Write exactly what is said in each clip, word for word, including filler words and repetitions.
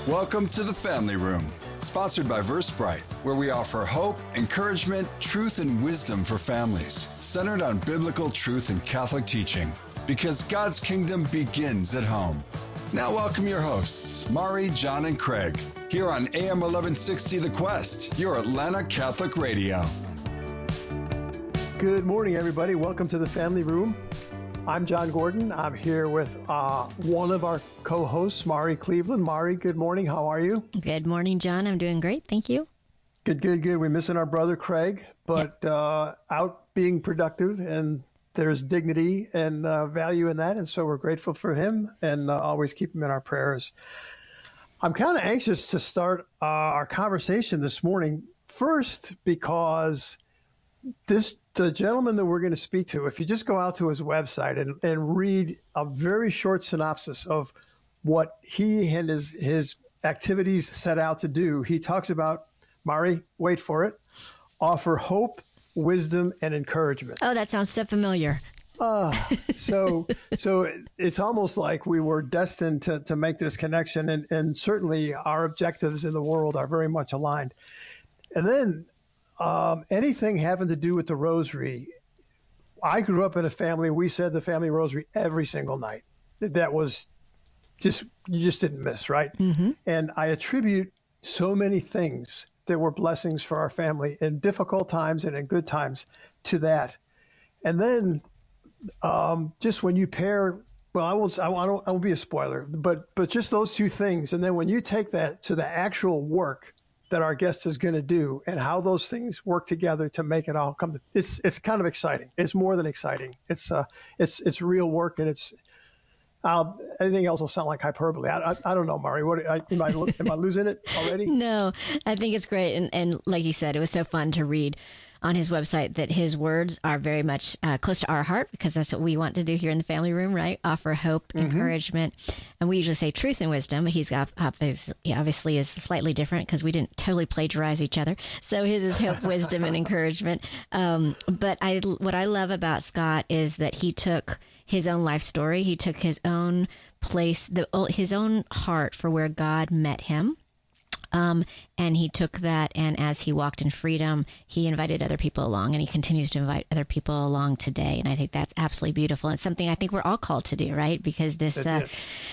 Welcome to the Family Room, sponsored by VerseBrite, where we offer hope, encouragement, truth, and wisdom for families, centered on biblical truth and Catholic teaching, because God's kingdom begins at home. Now welcome your hosts, Mari, John, and Craig, here on A M eleven sixty The Quest, your Atlanta Catholic radio. Good morning, everybody. Welcome to the Family Room. I'm John Gordon. I'm here with uh, one of our co-hosts, Mari Cleveland. Mari, good morning. How are you? Good morning, John. I'm doing great. Thank you. Good, good, good. We're missing our brother, Craig, but yeah. uh, out being productive, and there's dignity and uh, value in that. And so we're grateful for him and uh, always keep him in our prayers. I'm kind of anxious to start uh, our conversation this morning. First, because this the gentleman that we're going to speak to, if you just go out to his website and, and read a very short synopsis of what he and his, his activities set out to do, he talks about, Mari, wait for it, offer hope, wisdom, and encouragement. Oh, that sounds so familiar. Uh, so so it's almost like we were destined to, to make this connection, and, and certainly our objectives in the world are very much aligned. And then Um, anything having to do with the rosary. I grew up in a family, we said the family rosary every single night. That was just, you just didn't miss, right? Mm-hmm. And I attribute so many things that were blessings for our family in difficult times and in good times to that. And then um, just when you pair, well, I won't, I won't, I won't be a spoiler, but, but just those two things. And then when you take that to the actual work that our guest is going to do and how those things work together to make it all come to, it's, it's kind of exciting. It's more than exciting. It's, uh, it's, it's real work, and it's, uh, anything else will sound like hyperbole. I, I, I don't know, Mari, what, I, am I, am I losing it already? No, I think it's great. And, and like you said, it was so fun to read on his website that his words are very much uh, close to our heart, because that's what we want to do here in the Family Room, right? Offer hope, mm-hmm. encouragement. And we usually say truth and wisdom. He's got obviously, obviously is slightly different because we didn't totally plagiarize each other. So his is hope, wisdom, and encouragement. Um, but I, what I love about Scott is that he took his own life story. He took his own place, the, his own heart for where God met him. Um, and he took that, and as he walked in freedom, he invited other people along, and he continues to invite other people along today. And I think that's absolutely beautiful. It's something I think we're all called to do, right? Because this, uh,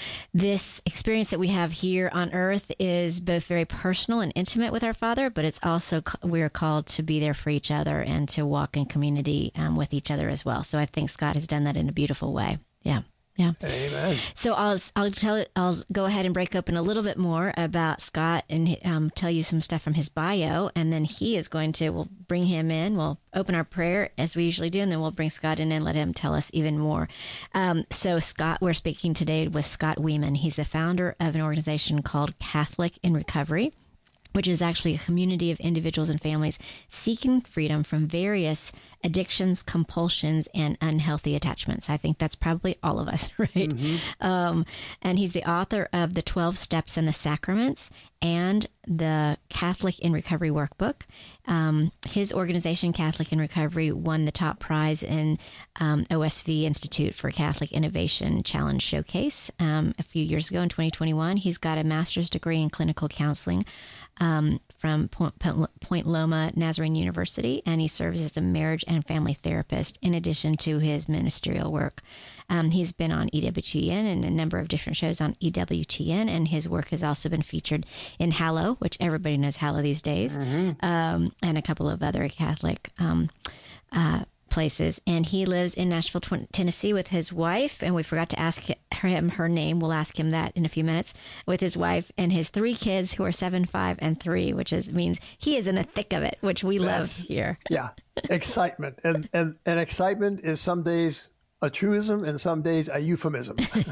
this experience that we have here on earth is both very personal and intimate with our Father, but it's also, we're called to be there for each other and to walk in community um, with each other as well. So I think Scott has done that in a beautiful way. Yeah. Yeah. Amen. So I'll I'll tell I'll go ahead and break open a little bit more about Scott and um, tell you some stuff from his bio, and then he is going to we'll bring him in. We'll open our prayer as we usually do, and then we'll bring Scott in and let him tell us even more. Um, so Scott, we're speaking today with Scott Wieman. He's the founder of an organization called Catholic in Recovery, which is actually a community of individuals and families seeking freedom from various addictions, compulsions, and unhealthy attachments. I think that's probably all of us, right? Mm-hmm. Um, and he's the author of The twelve Steps and the Sacraments and the Catholic in Recovery workbook. Um, his organization, Catholic in Recovery, won the top prize in um, O S V Institute for Catholic Innovation Challenge Showcase um, a few years ago in twenty twenty-one. He's got a master's degree in clinical counseling Um, from Point, Point Loma Nazarene University, and he serves as a marriage and family therapist in addition to his ministerial work. Um, he's been on E W T N and a number of different shows on E W T N, and his work has also been featured in Hallow, which everybody knows Hallow these days, mm-hmm. um, and a couple of other Catholic um, uh places. And he lives in Nashville, Tennessee with his wife, and we forgot to ask him her name. We'll ask him that in a few minutes. With his wife and his three kids, who are seven, five, and three, which is means he is in the thick of it, which we That's, love here. Yeah, excitement, and and and excitement is some days a truism and some days a euphemism.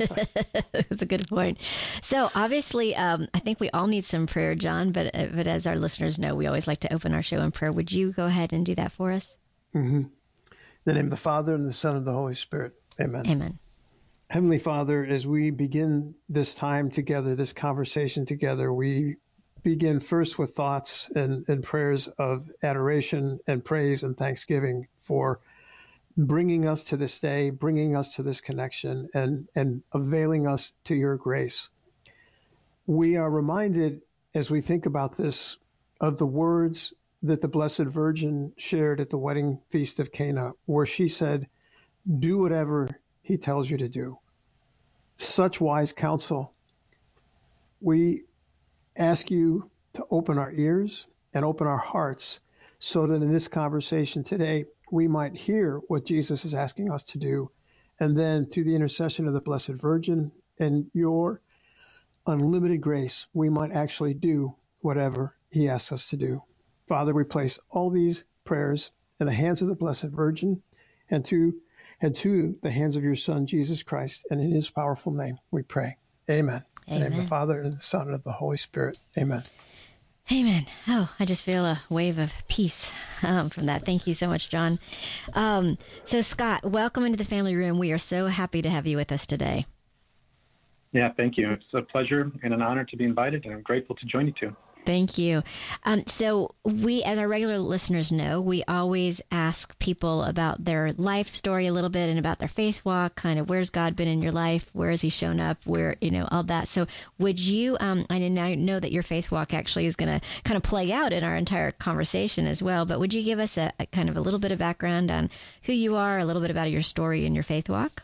That's a good point. So obviously, um, I think we all need some prayer, John. But uh, but as our listeners know, we always like to open our show in prayer. Would you go ahead and do that for us? Mm-hmm. In the name of the Father, and the Son, and the Holy Spirit. Amen. Amen. Heavenly Father, as we begin this time together, this conversation together, we begin first with thoughts and, and prayers of adoration and praise and thanksgiving for bringing us to this day, bringing us to this connection, and, and availing us to your grace. we are reminded as we think about this of the words that the Blessed Virgin shared at the wedding feast of Cana, where she said, do whatever he tells you to do. Such wise counsel. We ask you to open our ears and open our hearts so that in this conversation today, we might hear what Jesus is asking us to do. And then through the intercession of the Blessed Virgin and your unlimited grace, we might actually do whatever he asks us to do. Father, we place all these prayers in the hands of the Blessed Virgin and to, and to the hands of your Son, Jesus Christ. And in his powerful name, we pray. Amen. Amen. In the name of the Father, and the Son, and of the Holy Spirit. Amen. Amen. Oh, I just feel a wave of peace um, from that. Thank you so much, John. Um, so, Scott, welcome into the family room. We are so happy to have you with us today. Yeah, thank you. It's a pleasure and an honor to be invited, and I'm grateful to join you too. Thank you. Um, so we, as our regular listeners know, we always ask people about their life story a little bit and about their faith walk, kind of where's God been in your life? Where has he shown up? Where, you know, all that. So would you, um, I now know that your faith walk actually is going to kind of play out in our entire conversation as well, but would you give us a, a kind of a little bit of background on who you are, a little bit about your story and your faith walk?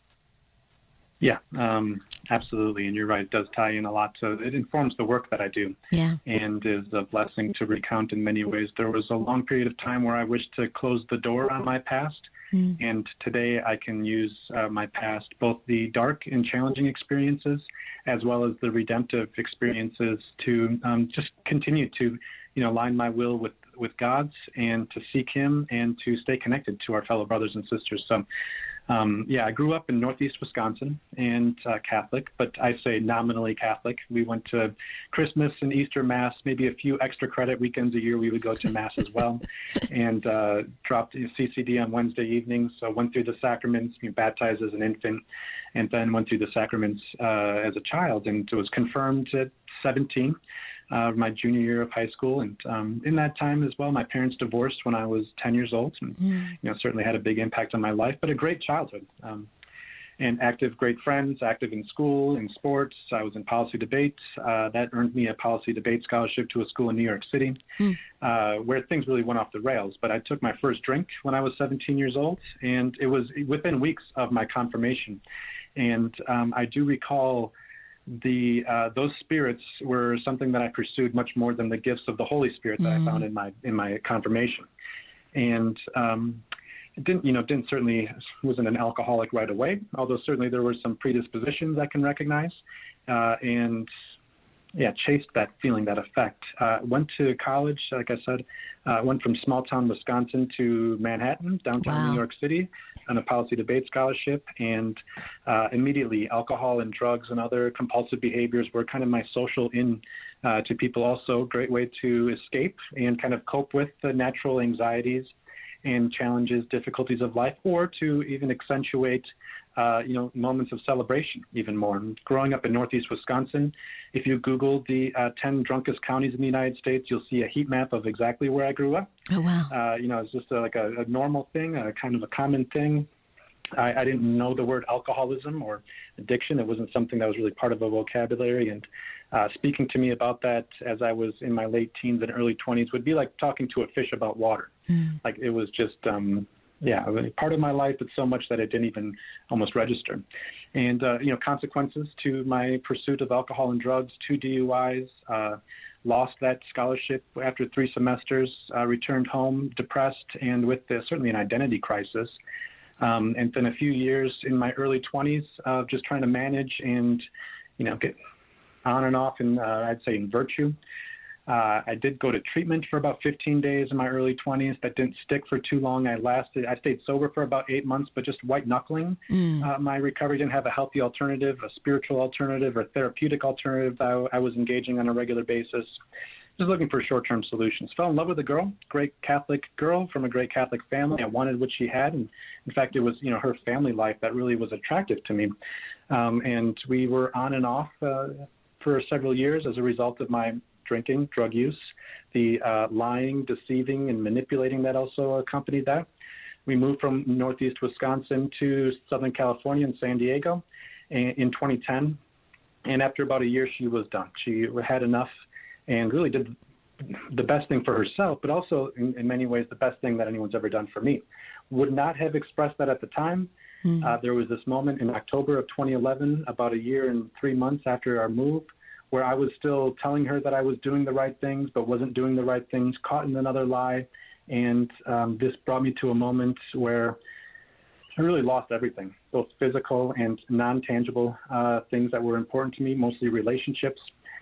Yeah, um, absolutely. And you're right. It does tie in a lot. So it informs the work that I do. Yeah. And is a blessing to recount in many ways. There was a long period of time where I wished to close the door on my past. Mm. And today I can use uh, my past, both the dark and challenging experiences, as well as the redemptive experiences, to um, just continue to, you know, align my will with, with God's and to seek him and to stay connected to our fellow brothers and sisters. So Um, yeah, I grew up in Northeast Wisconsin and uh, Catholic, but I say nominally Catholic. We went to Christmas and Easter Mass, maybe a few extra credit weekends a year. We would go to Mass as well, and uh, dropped C C D on Wednesday evenings. So went through the sacraments, being baptized as an infant, and then went through the sacraments uh, as a child, and was confirmed at seventeen. Uh, my junior year of high school. And um, in that time as well, my parents divorced when I was ten years old, and mm. you know, certainly had a big impact on my life, but a great childhood. Um, and active, great friends, active in school, in sports. I was in policy debates. Uh, that earned me a policy debate scholarship to a school in New York City, mm. uh, where things really went off the rails. But I took my first drink when I was seventeen years old, and it was within weeks of my confirmation. And um, I do recall the uh, those spirits were something that I pursued much more than the gifts of the Holy Spirit that mm. I found in my in my confirmation. And um, it didn't, you know, didn't certainly wasn't an alcoholic right away, although certainly there were some predispositions I can recognize, uh, and yeah, chased that feeling, that effect. Uh, went to college, like I said, uh, went from small town Wisconsin to Manhattan, downtown wow. New York City, on a policy debate scholarship, and uh, immediately alcohol and drugs and other compulsive behaviors were kind of my social in uh, to people. Also, a great way to escape and kind of cope with the natural anxieties and challenges, difficulties of life, or to even accentuate Uh, you know, moments of celebration even more. And growing up in Northeast Wisconsin, if you Google the uh, ten drunkest counties in the United States, you'll see a heat map of exactly where I grew up. Oh, wow. Uh, you know, it's just a, like a, a normal thing, a kind of a common thing. I, I didn't know the word alcoholism or addiction. It wasn't something that was really part of a vocabulary. And uh, speaking to me about that as I was in my late teens and early twenties would be like talking to a fish about water. Mm. Like it was just... Um, Yeah, part of my life, but so much that it didn't even almost register. And, uh, you know, consequences to my pursuit of alcohol and drugs, two D U Is, uh, lost that scholarship after three semesters, uh, returned home depressed and with uh, certainly an identity crisis. Um, and then a few years in my early twenties of uh, just trying to manage and, you know, get on and off in, uh, I'd say, in virtue. Uh, I did go to treatment for about fifteen days in my early twenties. That didn't stick for too long. I lasted, I stayed sober for about eight months, but just white knuckling. Mm. Uh, my recovery didn't have a healthy alternative, a spiritual alternative, or therapeutic alternative I, I was engaging on a regular basis. Just looking for short-term solutions. Fell in love with a girl, great Catholic girl from a great Catholic family. I wanted what she had. And in fact, it was, you know, her family life that really was attractive to me. Um, and we were on and off uh, for several years as a result of my drinking, drug use, the uh, lying, deceiving, and manipulating that also accompanied that. We moved from Northeast Wisconsin to Southern California and San Diego in twenty ten. And after about a year, she was done. She had enough and really did the best thing for herself, but also in, in many ways the best thing that anyone's ever done for me. Would not have expressed that at the time. Mm. Uh, there was this moment in October of twenty eleven, about a year and three months after our move, where I was still telling her that I was doing the right things, but wasn't doing the right things, caught in another lie. And um, this brought me to a moment where I really lost everything, both physical and non-tangible uh, things that were important to me, mostly relationships,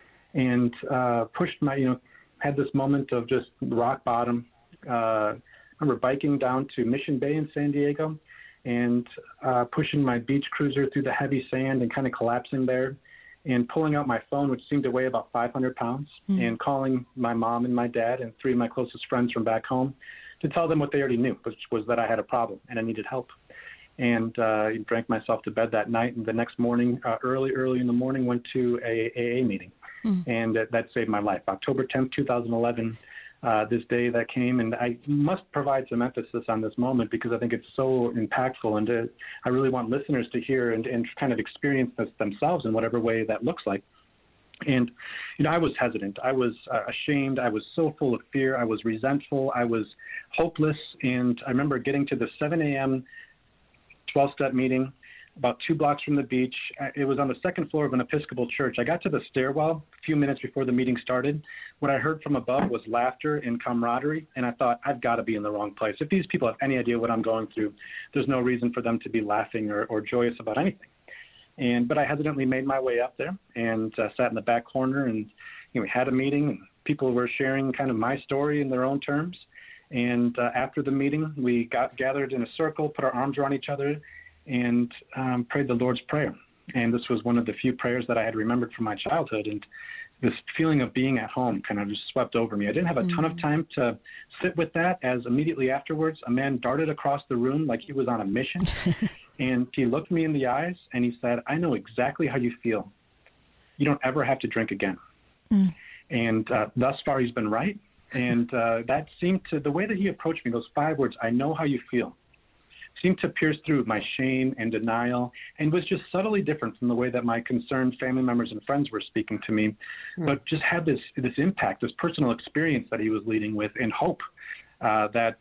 and uh, pushed my, you know, had this moment of just rock bottom. Uh, I remember biking down to Mission Bay in San Diego and uh, pushing my beach cruiser through the heavy sand and kind of collapsing there, and pulling out my phone, which seemed to weigh about five hundred pounds, mm. and calling my mom and my dad and three of my closest friends from back home to tell them what they already knew, which was that I had a problem and I needed help. And uh, drank myself to bed that night. And the next morning, uh, early, early in the morning, went to a A A meeting. Mm. And uh, that saved my life. October tenth, twenty eleven, uh, this day that came. And I must provide some emphasis on this moment because I think it's so impactful. And uh, I really want listeners to hear and, and kind of experience this themselves in whatever way that looks like. And, you know, I was hesitant. I was uh, ashamed. I was so full of fear. I was resentful. I was hopeless. And I remember getting to the seven a.m. twelve-step meeting about two blocks from the beach. It was on the second floor of an Episcopal church. I got to the stairwell a few minutes before the meeting started. What I heard from above was laughter and camaraderie, and I thought, I've got to be in the wrong place. If these people have any idea what I'm going through, there's no reason for them to be laughing or, or joyous about anything. And but I hesitantly made my way up there and uh, sat in the back corner, and you know, we had a meeting, and people were sharing kind of my story in their own terms. And uh, after the meeting, we got gathered in a circle, put our arms around each other, and um, prayed the Lord's Prayer. And this was one of the few prayers that I had remembered from my childhood. And this feeling of being at home kind of just swept over me. I didn't have a mm-hmm. ton of time to sit with that, as immediately afterwards, a man darted across the room like he was on a mission. And he looked me in the eyes and he said, I know exactly how you feel. You don't ever have to drink again. Mm. And uh, thus far, he's been right. And uh, that seemed to, the way that he approached me, those five words, I know how you feel, seemed to pierce through my shame and denial, and was just subtly different from the way that my concerned family members and friends were speaking to me, mm. but just had this this impact, this personal experience that he was leading with, and hope uh, that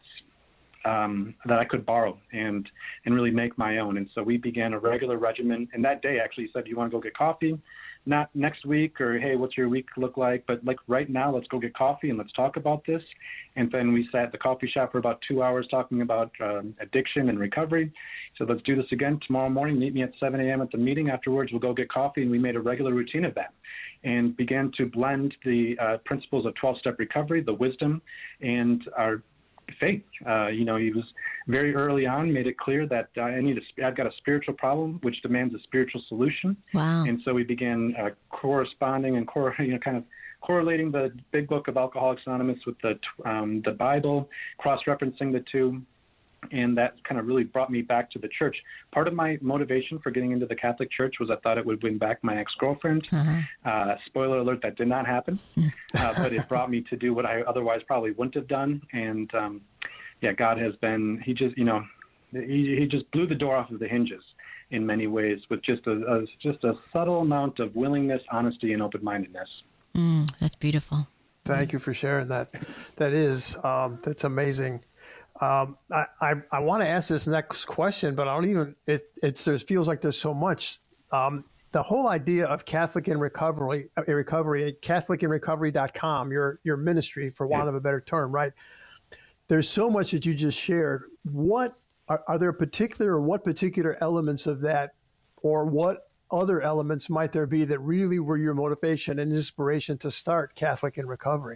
um, that I could borrow and and really make my own. And so we began a regular regimen. And that day, actually, he said, "Do you want to go get coffee? Not next week, or hey, what's your week look like? But like right now, let's go get coffee and let's talk about this." And then we sat at the coffee shop for about two hours talking about um, addiction and recovery. So let's do this again tomorrow morning. Meet me at seven a.m. at the meeting. Afterwards, we'll go get coffee. And we made a regular routine of that and began to blend the uh, principles of twelve-step recovery, the wisdom, and our faith. Uh, you know, he was very early on made it clear that uh, I need a, I've got a spiritual problem which demands a spiritual solution. Wow. And so we began uh, corresponding and cor- you know, kind of correlating the big book of Alcoholics Anonymous with the um, the Bible, cross-referencing the two, and that kind of really brought me back to the church. Part of my motivation for getting into the Catholic Church was I thought it would win back my ex-girlfriend. Uh-huh. Uh, spoiler alert, that did not happen, uh, but it brought me to do what I otherwise probably wouldn't have done. And um, yeah, God has been, he just, you know, he, he just blew the door off of the hinges in many ways with just a, a just a subtle amount of willingness, honesty, and open-mindedness. Mm, that's beautiful. Thank you for sharing that. That is, um, that's amazing. Um, I, I, I want to ask this next question, but I don't even, it it's, it feels like there's so much. Um, the whole idea of Catholic in Recovery, uh, recovery Catholic in Recovery dot com, your, your ministry, for want of a better term, right? There's so much that you just shared. What are, are there particular, or what particular elements of that, or what other elements might there be that really were your motivation and inspiration to start Catholic in Recovery?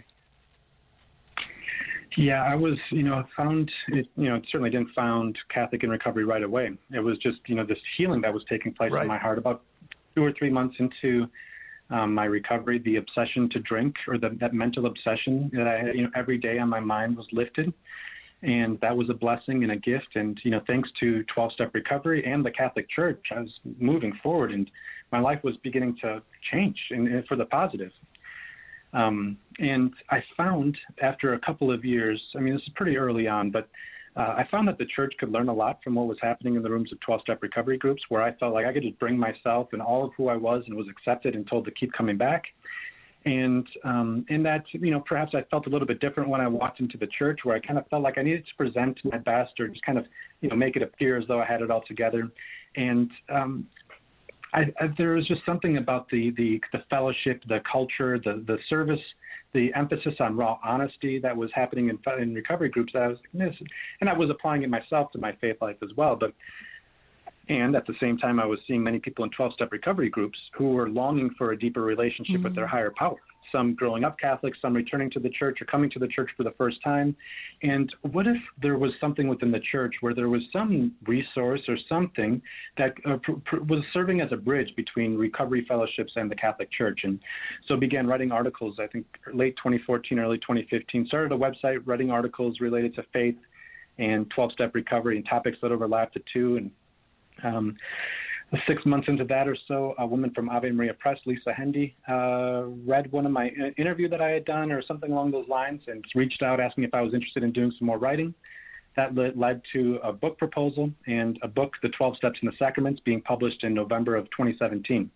Yeah, I was, you know, found, it, you know, certainly didn't found Catholic in Recovery right away. It was just, you know, this healing that was taking place right in my heart. About two or three months into um, my recovery, the obsession to drink, or the, that mental obsession that I had, you know, every day on my mind was lifted. And that was a blessing and a gift. And, you know, thanks to twelve-step recovery and the Catholic Church, I was moving forward, and my life was beginning to change and, and for the positive. Um, and I found after a couple of years, I mean, this is pretty early on, but uh, I found that the church could learn a lot from what was happening in the rooms of twelve-step recovery groups, where I felt like I could just bring myself and all of who I was and was accepted and told to keep coming back. And um, in that, you know, perhaps I felt a little bit different when I walked into the church, where I kind of felt like I needed to present my best or just kind of, you know, make it appear as though I had it all together. And um, I, I, there was just something about the, the, the fellowship, the culture, the, the service, the emphasis on raw honesty that was happening in, in recovery groups that I was like, this, and I was applying it myself to my faith life as well. But And at the same time, I was seeing many people in twelve-step recovery groups who were longing for a deeper relationship mm-hmm. with their higher power. Some growing up Catholic, some returning to the church or coming to the church for the first time. And what if there was something within the church where there was some resource or something that uh, pr- pr- was serving as a bridge between recovery fellowships and the Catholic Church? And so began writing articles, I think late twenty fourteen, early twenty fifteen, started a website writing articles related to faith and twelve-step recovery and topics that overlapped the two. And Um, six months into that or so, a woman from Ave Maria Press, Lisa Hendy, uh, read one of my interview that I had done or something along those lines and reached out asking if I was interested in doing some more writing. That led, led to a book proposal and a book, The twelve Steps in the Sacraments, being published in November of twenty seventeen.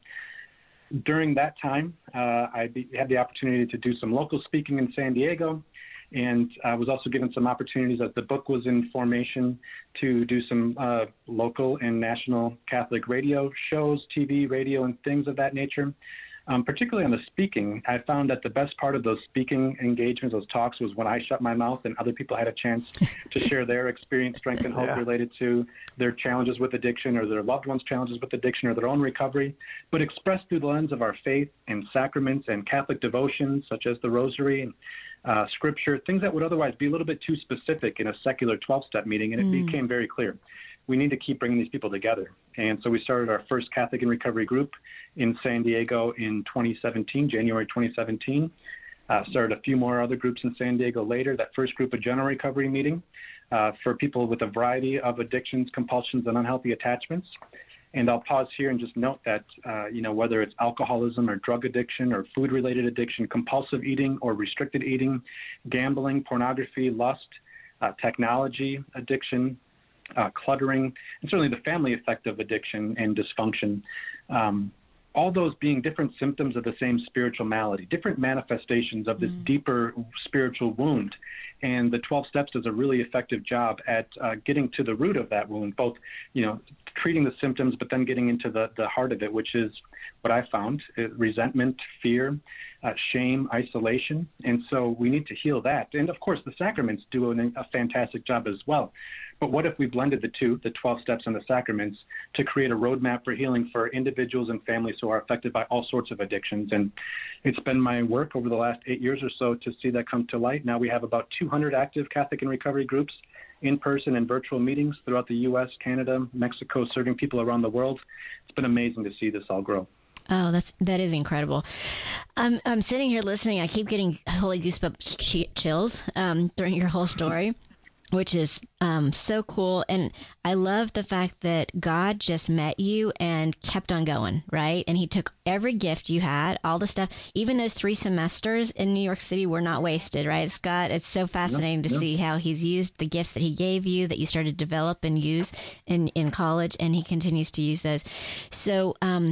During that time, uh, I be, had the opportunity to do some local speaking in San Diego. And I was also given some opportunities as the book was in formation to do some uh, local and national Catholic radio shows, T V, radio, and things of that nature. Um, particularly on the speaking, I found that the best part of those speaking engagements, those talks, was when I shut my mouth and other people had a chance to share their experience, strength, and hope yeah. related to their challenges with addiction or their loved ones' challenges with addiction or their own recovery, but expressed through the lens of our faith and sacraments and Catholic devotions, such as the Rosary and Uh, scripture, things that would otherwise be a little bit too specific in a secular twelve-step meeting, and it mm. became very clear. We need to keep bringing these people together. And so we started our first Catholic in Recovery group in San Diego in twenty seventeen, January twenty seventeen. Uh, started a few more other groups in San Diego later. That first group, a general recovery meeting uh, for people with a variety of addictions, compulsions, and unhealthy attachments. And I'll pause here and just note that, uh, you know, whether it's alcoholism or drug addiction or food-related addiction, compulsive eating or restricted eating, gambling, pornography, lust, uh, technology addiction, uh, cluttering, and certainly the family effect of addiction and dysfunction, um, all those being different symptoms of the same spiritual malady, different manifestations of this mm. deeper spiritual wound. And the twelve Steps does a really effective job at uh, getting to the root of that wound, both, you know, treating the symptoms, but then getting into the, the heart of it, which is what I found, resentment, fear, uh, shame, isolation. And so we need to heal that. And, of course, the sacraments do an, a fantastic job as well. But what if we blended the two, the twelve Steps and the sacraments, to create a roadmap for healing for individuals and families who are affected by all sorts of addictions? And it's been my work over the last eight years or so to see that come to light. Now we have about two hundred active Catholic in Recovery groups, in-person and virtual meetings throughout the U S, Canada, Mexico, serving people around the world. It's been amazing to see this all grow. Oh, that's that is incredible. I'm I'm sitting here listening. I keep getting holy goosebumps chills um, during your whole story, which is um, so cool. And I love the fact that God just met you and kept on going, right? And he took every gift you had, all the stuff, even those three semesters in New York City were not wasted, right, Scott? It's so fascinating no, to no. see how he's used the gifts that he gave you, that you started to develop and use in, in college, and he continues to use those. So, um,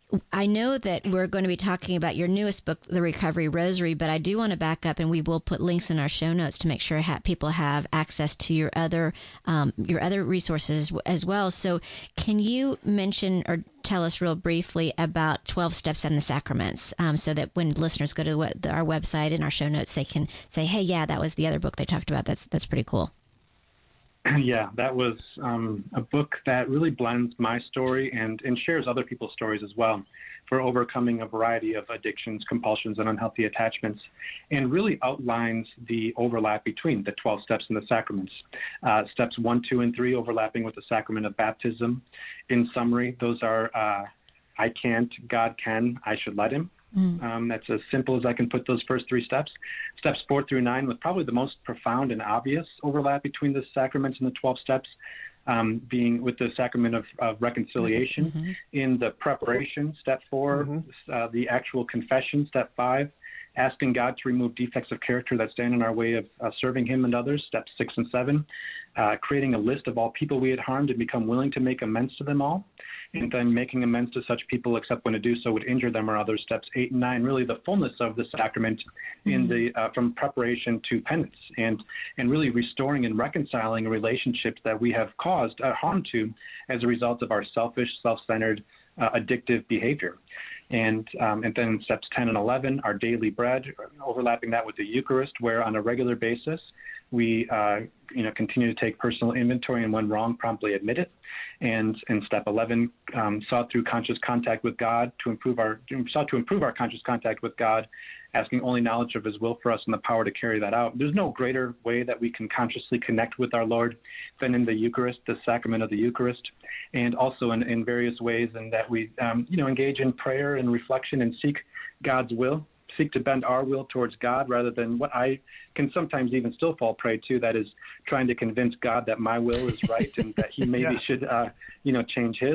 I know that we're going to be talking about your newest book, The Recovery Rosary, but I do want to back up, and we will put links in our show notes to make sure ha- people have access to your other um, your other resources as well. So can you mention or tell us real briefly about twelve Steps and the Sacraments, um, so that when listeners go to the, our website and our show notes, they can say, hey, yeah, that was the other book they talked about. That's that's pretty cool. Yeah, that was um, a book that really blends my story and, and shares other people's stories as well for overcoming a variety of addictions, compulsions, and unhealthy attachments, and really outlines the overlap between the twelve Steps and the sacraments. Uh, steps one, two, and three overlapping with the sacrament of baptism. In summary, those are uh, I can't, God can, I should let him. Mm. Um, that's as simple as I can put those first three steps. Steps four through nine, with probably the most profound and obvious overlap between the sacraments and the twelve Steps, um, being with the sacrament of, of reconciliation. Mm-hmm. In the preparation, step four, mm-hmm. uh, the actual confession, step five, asking God to remove defects of character that stand in our way of uh, serving him and others, steps six and seven, uh, creating a list of all people we had harmed and become willing to make amends to them all, and then making amends to such people except when to do so would injure them or others, steps eight and nine, really the fullness of the sacrament in the uh, from preparation to penance, and and really restoring and reconciling relationships that we have caused uh, harm to as a result of our selfish, self-centered, uh, addictive behavior. And um, and then steps ten and eleven, our daily bread, overlapping that with the Eucharist, where on a regular basis we uh, you know continue to take personal inventory, and when wrong, promptly admit it. And in step eleven, um, sought through conscious contact with God to improve our sought to improve our conscious contact with God, asking only knowledge of his will for us and the power to carry that out. There's no greater way that we can consciously connect with our Lord than in the Eucharist, the sacrament of the Eucharist, and also in, in various ways in that we, um, you know, engage in prayer and reflection and seek God's will, seek to bend our will towards God rather than what I can sometimes even still fall prey to, that is trying to convince God that my will is right and that he maybe yeah. should, uh, you know, change his.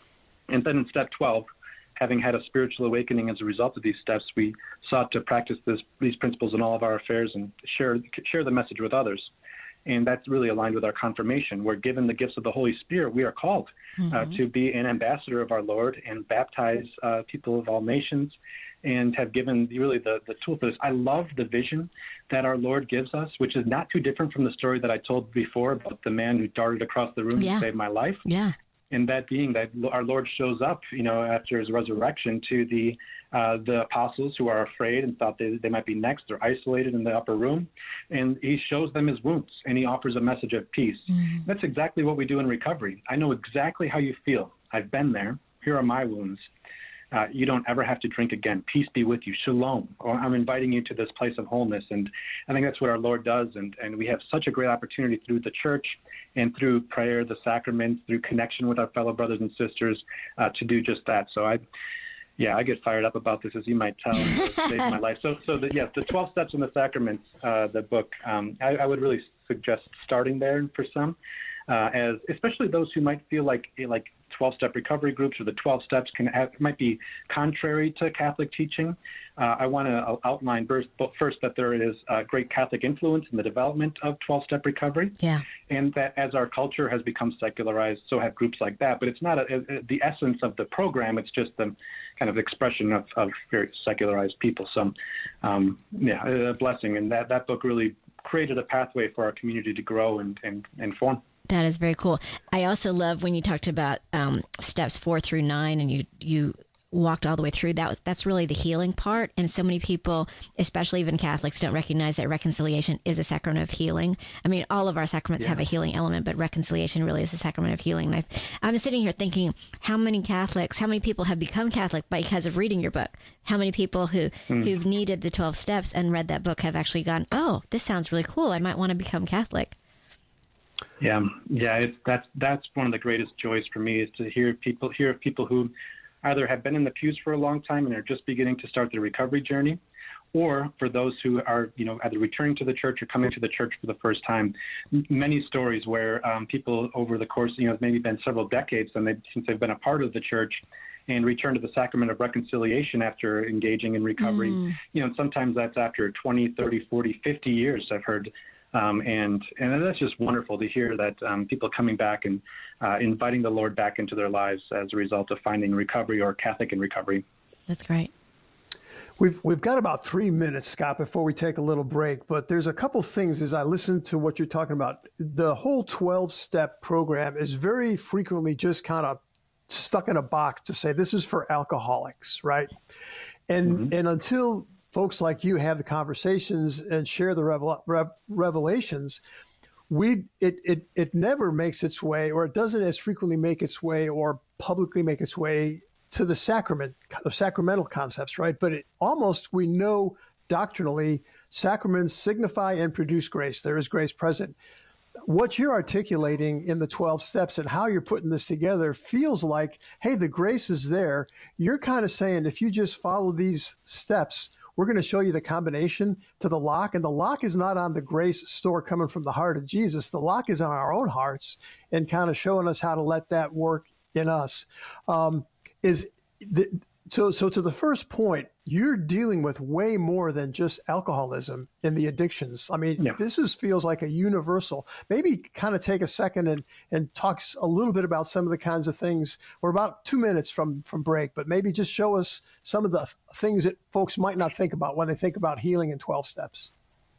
And then in step twelve, having had a spiritual awakening as a result of these steps, we sought to practice this, these principles in all of our affairs and share share the message with others. And that's really aligned with our confirmation. We're given the gifts of the Holy Spirit. We are called mm-hmm. uh, to be an ambassador of our Lord and baptize uh, people of all nations, and have given really the, the tool for this. I love the vision that our Lord gives us, which is not too different from the story that I told before about the man who darted across the room yeah. to save my life. Yeah. And that being that our Lord shows up, you know, after his resurrection to the uh, the apostles who are afraid and thought they, they might be next. They're isolated in the upper room, and he shows them his wounds, and he offers a message of peace. Mm. That's exactly what we do in recovery. I know exactly how you feel. I've been there. Here are my wounds. Uh, you don't ever have to drink again. Peace be with you. Shalom. Or I'm inviting you to this place of wholeness. And I think that's what our Lord does. And, and we have such a great opportunity through the church and through prayer, the sacraments, through connection with our fellow brothers and sisters uh, to do just that. So I, yeah, I get fired up about this, as you might tell. It saved my life. So, so the, yes, the twelve steps in the sacraments, uh, the book, um, I, I would really suggest starting there for some, uh, as especially those who might feel like like twelve-step recovery groups or the twelve steps can have, might be contrary to Catholic teaching. Uh, I want to outline first, first that there is uh, great Catholic influence in the development of twelve-step recovery, yeah. and that as our culture has become secularized, so have groups like that. But it's not a, a, the essence of the program. It's just the kind of expression of, of very secularized people. So, um, yeah, a blessing. And that, that book really created a pathway for our community to grow and, and, and form. That is very cool. I also love when you talked about um, steps four through nine, and you you walked all the way through. That was that's really the healing part. And so many people, especially even Catholics, don't recognize that reconciliation is a sacrament of healing. I mean, all of our sacraments yeah. have a healing element, but reconciliation really is a sacrament of healing. And I've, I'm sitting here thinking, how many Catholics, how many people have become Catholic because of reading your book? How many people who mm. who've needed the twelve steps and read that book have actually gone, oh, this sounds really cool. I might want to become Catholic. Yeah, yeah, it's, that's that's one of the greatest joys for me, is to hear people hear people who either have been in the pews for a long time and are just beginning to start their recovery journey, or for those who are, you know, either returning to the church or coming to the church for the first time. Many stories where um, people over the course, you know, it's maybe been several decades and they, since they've been a part of the church, and return to the sacrament of reconciliation after engaging in recovery. Mm. You know, sometimes that's after twenty, thirty, forty, fifty years, I've heard. Um, and and that's just wonderful to hear that um, people coming back and uh, inviting the Lord back into their lives as a result of finding recovery or Catholic in recovery. That's great. We've we've got about three minutes, Scott, before we take a little break. But there's a couple things as I listen to what you're talking about. The whole twelve-step program is very frequently just kind of stuck in a box to say this is for alcoholics, right? And mm-hmm. and until folks like you have the conversations and share the revel- rev- revelations, we it, it it never makes its way, or it doesn't as frequently make its way or publicly make its way to the sacrament, the sacramental concepts, right? But it almost, we know doctrinally, sacraments signify and produce grace. There is grace present. What you're articulating in the twelve steps and how you're putting this together feels like, hey, the grace is there. You're kind of saying, if you just follow these steps, we're going to show you the combination to the lock. And the lock is not on the grace store coming from the heart of Jesus. The lock is on our own hearts and kind of showing us how to let that work in us. Um, is the, so, so to the first point, you're dealing with way more than just alcoholism in the addictions. I mean, yeah. this is feels like a universal. Maybe kind of take a second and, and talk a little bit about some of the kinds of things. We're about two minutes from, from break, but maybe just show us some of the things that folks might not think about when they think about healing in twelve steps.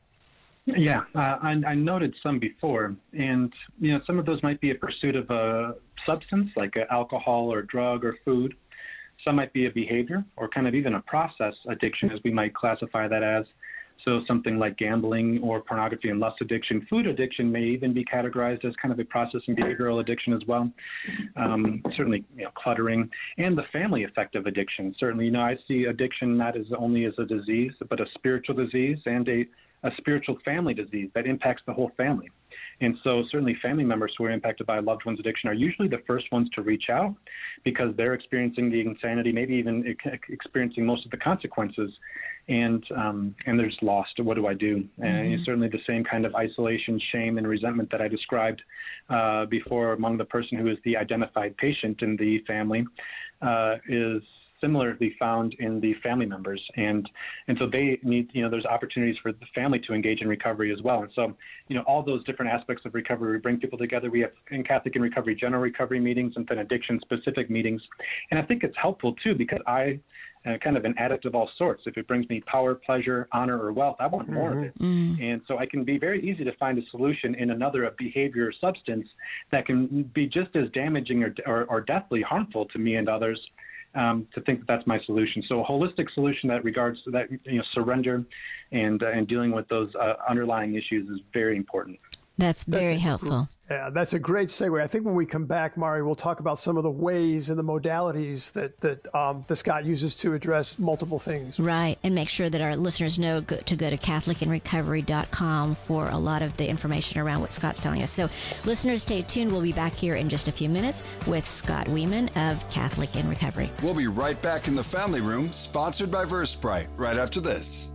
Yeah, uh, I, I noted some before, and you know, some of those might be a pursuit of a substance like a alcohol or drug or food. Some might be a behavior or kind of even a process addiction, as we might classify that as. So something like gambling or pornography and lust addiction. Food addiction may even be categorized as kind of a process and behavioral addiction as well. Um, certainly, you know, cluttering and the family effect of addiction. Certainly, you know, I see addiction not as only as a disease, but a spiritual disease and a, a spiritual family disease that impacts the whole family. And so certainly family members who are impacted by a loved one's addiction are usually the first ones to reach out because they're experiencing the insanity, maybe even experiencing most of the consequences. And um, and they're just lost. What do I do? Mm-hmm. And certainly the same kind of isolation, shame, and resentment that I described uh, before among the person who is the identified patient in the family uh, is similarly found in the family members. And and so they need, you know, there's opportunities for the family to engage in recovery as well. And so, you know, all those different aspects of recovery, we bring people together. We have in Catholic in Recovery general recovery meetings and then addiction-specific meetings. And I think it's helpful, too, because I Uh, kind of an addict of all sorts. If it brings me power, pleasure, honor, or wealth, I want more mm-hmm. of it. Mm. And so I can be very easy to find a solution in another a behavior or substance that can be just as damaging or, or, or deathly harmful to me and others, um, to think that that's my solution. So a holistic solution that regards to that, you know, surrender and, uh, and dealing with those uh, underlying issues is very important. That's very that's a, helpful. Yeah, that's a great segue. I think when we come back, Mari, we'll talk about some of the ways and the modalities that that um, that Scott uses to address multiple things. Right, and make sure that our listeners know go, to go to Catholic in Recovery dot com for a lot of the information around what Scott's telling us. So listeners, stay tuned. We'll be back here in just a few minutes with Scott Wieman of Catholic in Recovery. We'll be right back in the family room, sponsored by VerSprite, right after this.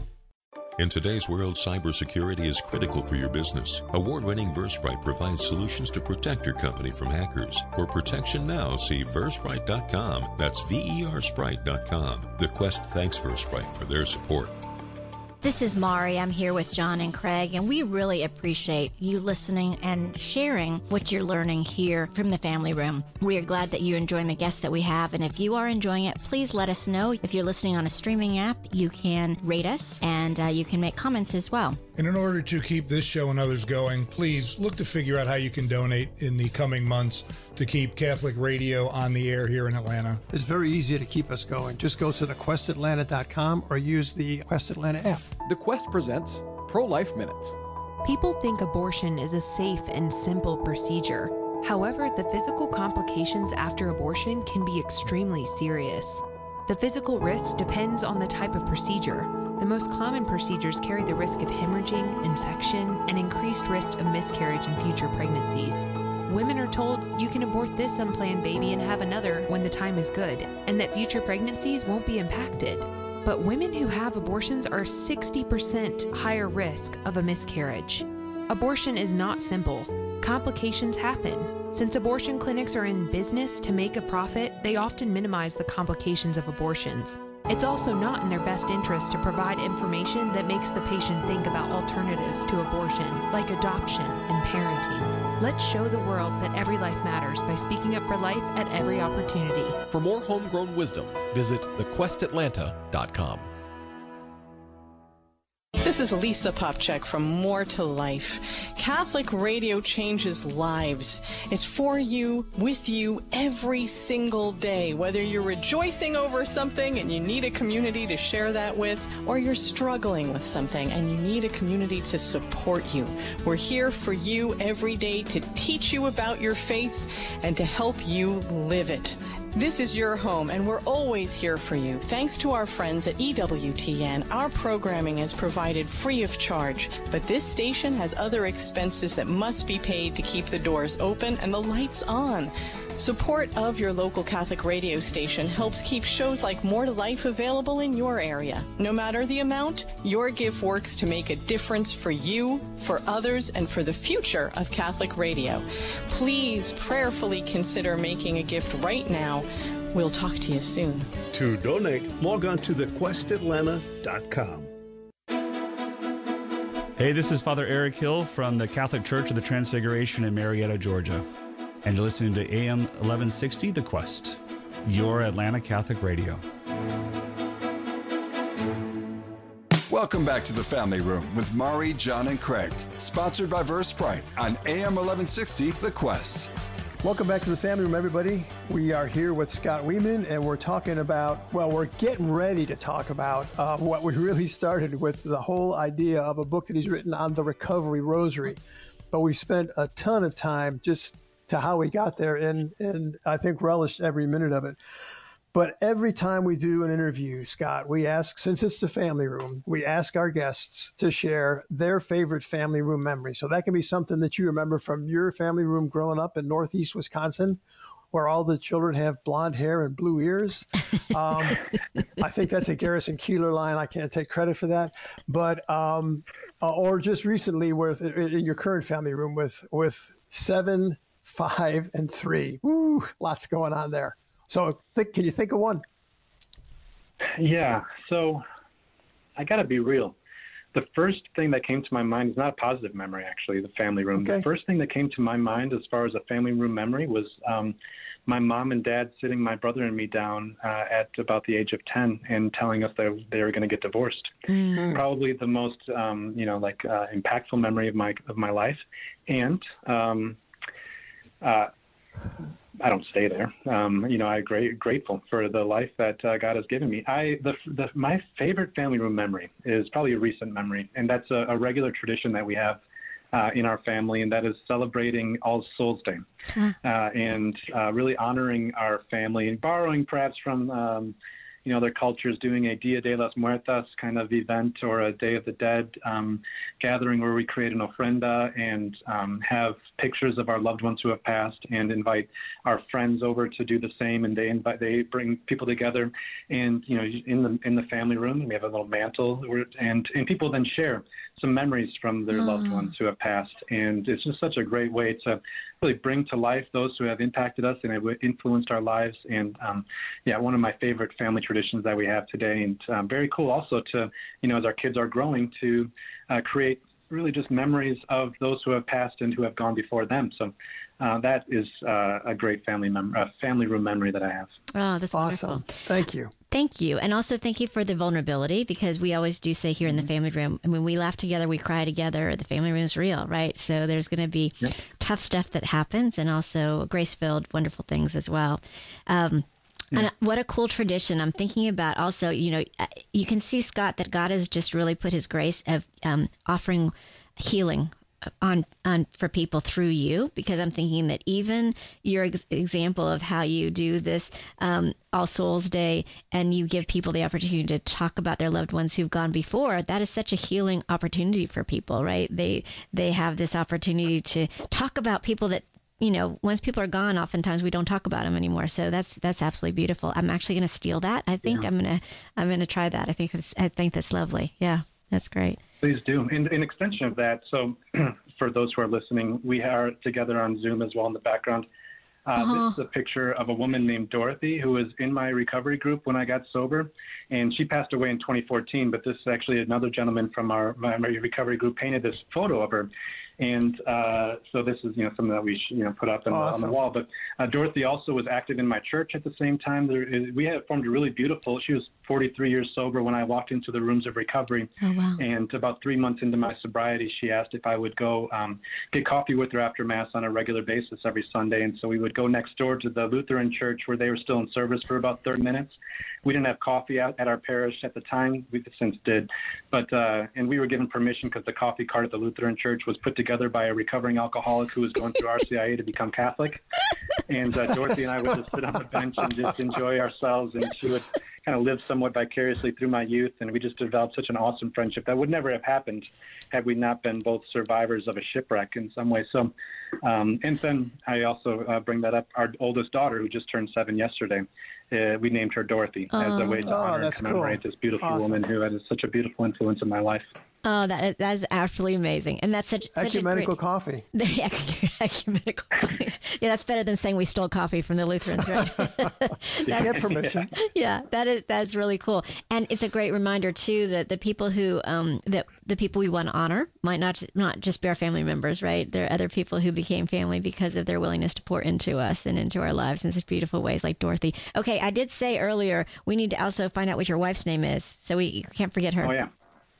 In today's world, cybersecurity is critical for your business. Award-winning VerSprite provides solutions to protect your company from hackers. For protection now, see versprite dot com. That's V E R Sprite dot com. The Quest thanks VerSprite for their support. This is Mari. I'm here with John and Craig, and we really appreciate you listening and sharing what you're learning here from the family room. We are glad that you're enjoying the guests that we have, and if you are enjoying it, please let us know. If you're listening on a streaming app, you can rate us, and uh, you can make comments as well. And in order to keep this show and others going, please look to figure out how you can donate in the coming months to keep Catholic radio on the air here in Atlanta. It's very easy to keep us going. Just go to the quest atlanta dot com or use the Quest Atlanta app. The Quest presents Pro-Life Minutes. People think abortion is a safe and simple procedure. However, the physical complications after abortion can be extremely serious. The physical risk depends on the type of procedure. The most common procedures carry the risk of hemorrhaging, infection, and increased risk of miscarriage in future pregnancies. Women are told you can abort this unplanned baby and have another when the time is good, and that future pregnancies won't be impacted. But women who have abortions are sixty percent higher risk of a miscarriage. Abortion is not simple. Complications happen. Since abortion clinics are in business to make a profit, they often minimize the complications of abortions. It's also not in their best interest to provide information that makes the patient think about alternatives to abortion, like adoption and parenting. Let's show the world that every life matters by speaking up for life at every opportunity. For more homegrown wisdom, visit the quest atlanta dot com. This is Lisa Popchak from More to Life. Catholic radio changes lives. It's for you, with you, every single day. Whether you're rejoicing over something and you need a community to share that with, or you're struggling with something and you need a community to support you. We're here for you every day to teach you about your faith and to help you live it. This is your home, and we're always here for you. Thanks to our friends at E W T N, our programming is provided free of charge, but this station has other expenses that must be paid to keep the doors open and the lights on. Support of your local Catholic radio station helps keep shows like More to Life available in your area. No matter the amount, your gift works to make a difference for you, for others, and for the future of Catholic radio. Please prayerfully consider making a gift right now. We'll talk to you soon. To donate, log on to the quest atlanta dot com. Hey, this is Father Eric Hill from the Catholic Church of the Transfiguration in Marietta, Georgia. And you're listening to A M eleven sixty, The Quest, your Atlanta Catholic radio. Welcome back to the Family Room with Mari, John, and Craig. Sponsored by Versprite on A M eleven sixty, The Quest. Welcome back to the Family Room, everybody. We are here with Scott Weeman, and we're talking about, well, we're getting ready to talk about uh, what we really started with, the whole idea of a book that he's written on the Recovery Rosary. But we spent a ton of time just to how we got there, and, and I think relished every minute of it. But every time we do an interview, Scott, we ask, since it's the Family Room, we ask our guests to share their favorite family room memory. So that can be something that you remember from your family room growing up in Northeast Wisconsin, where all the children have blonde hair and blue ears. Um, I think that's a Garrison Keillor line. I can't take credit for that. But um, uh, or just recently, with in your current family room with with seven, five, and three. Woo, lots going on there. So think, can you think of one? Yeah. So I got to be real. The first thing that came to my mind is not a positive memory, actually, the family room. Okay. The first thing that came to my mind as far as a family room memory was um, my mom and dad sitting my brother and me down uh, at about the age of ten and telling us that they were going to get divorced. Mm-hmm. Probably the most, um, you know, like uh, impactful memory of my of my life. And um, uh, I don't stay there. Um, you know, I'm great, grateful for the life that uh, God has given me. I, the, the, my favorite family room memory is probably a recent memory, and that's a, a regular tradition that we have uh, in our family, and that is celebrating All Souls Day, huh. uh, and uh, really honoring our family and borrowing perhaps from, um, you know, their cultures, doing a Dia de los Muertos kind of event or a Day of the Dead um, gathering where we create an ofrenda and um, have pictures of our loved ones who have passed and invite our friends over to do the same. And they invite, they bring people together, and you know, in the in the family room, we have a little mantle, and and people then share some memories from their mm. loved ones who have passed. And it's just such a great way to really bring to life those who have impacted us and have influenced our lives. And um, yeah, one of my favorite family traditions that we have today. And um, very cool also to, you know, as our kids are growing, to uh, create really just memories of those who have passed and who have gone before them. So uh, that is uh, a great family mem- uh, family room memory that I have. Oh, that's awesome. Wonderful. Thank you. Thank you. And also thank you for the vulnerability, because we always do say here in the family room, when we laugh together, we cry together, the family room is real, right? So there's going to be yep. tough stuff that happens, and also grace-filled, wonderful things as well. Um, yeah. And what a cool tradition. I'm thinking about also, you know, you can see, Scott, that God has just really put his grace of um, offering healing on on for people through you, because I'm thinking that even your ex- example of how you do this um, All Souls Day, and you give people the opportunity to talk about their loved ones who've gone before, that is such a healing opportunity for people, right? They they have this opportunity to talk about people that, you know, once people are gone, oftentimes we don't talk about them anymore. So that's that's absolutely beautiful. I'm actually going to steal that. I think yeah. I'm gonna I'm gonna try that. I think it's, I think that's lovely. Yeah, that's great. Please do. In, in extension of that, so for those who are listening, we are together on Zoom as well in the background. Uh, uh-huh. This is a picture of a woman named Dorothy who was in my recovery group when I got sober, and she passed away in twenty fourteen, but this is actually another gentleman from our my, my recovery group painted this photo of her. And uh, so this is, you know, something that we you know put up in, awesome. on the wall. But uh, Dorothy also was active in my church at the same time. There is, we had formed a really beautiful. She was forty-three years sober when I walked into the rooms of recovery. Oh, wow. And about three months into my sobriety, she asked if I would go um, get coffee with her after Mass on a regular basis every Sunday. And so we would go next door to the Lutheran church where they were still in service for about thirty minutes. We didn't have coffee out at our parish at the time. We've since did. But, uh, and we were given permission because the coffee cart at the Lutheran church was put together by a recovering alcoholic who was going through R C I A to become Catholic. And uh, Dorothy and I would just sit on the bench and just enjoy ourselves. And she would kind of live somewhat vicariously through my youth. And we just developed such an awesome friendship that would never have happened had we not been both survivors of a shipwreck in some way. So, um, and then I also uh, bring that up, our oldest daughter, who just turned seven yesterday. uh, we named her Dorothy oh. as a way to oh, honor and commemorate cool. this beautiful awesome. woman who had such a beautiful influence in my life. Oh, that that is absolutely amazing, and that's such, such ecumenical a great, coffee. Yeah, ecumenical coffee. Yeah, that's better than saying we stole coffee from the Lutherans, right? That, get permission. Yeah, that is that's really cool, and it's a great reminder too that the people who um that the people we want to honor might not not just be our family members, right? There are other people who became family because of their willingness to pour into us and into our lives in such beautiful ways, like Dorothy. Okay, I did say earlier we need to also find out what your wife's name is, so we can't forget her. Oh yeah.